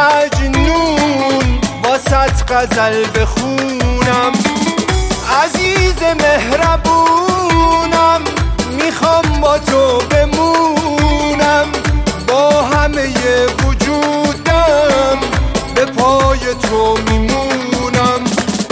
مجنون واسط غزل بخونم. عزیز مهربونم میخوام با تو بمونم، با همه وجودم به پای تو میمونم.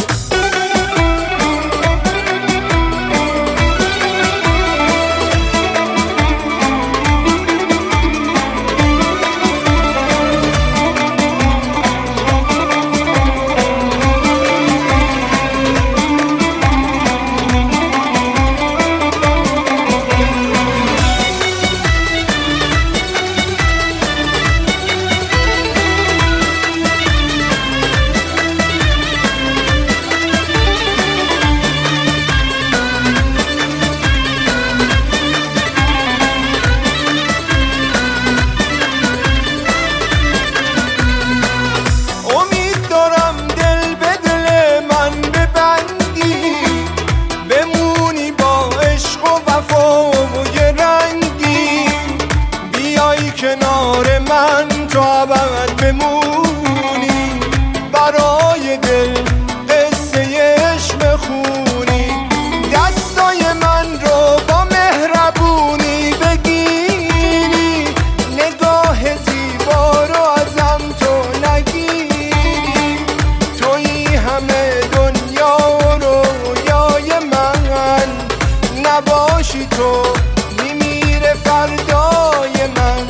کنار من تو ابد بمونی، برای دل قصه عشق بخونی، دستای من رو با مهربونی بگیری، نگاه زیبا رو ازم تو نگیری. تویی همه دنیا رو رویای من، نباشی تو میمیره فردای من.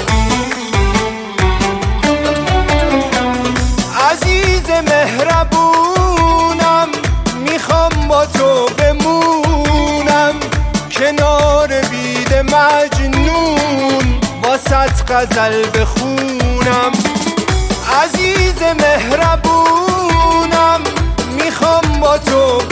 مهربونم میخوام با تو بمونم، کنار بید مجنون واسط غزل بخونم. عزیز مهربونم میخوام با تو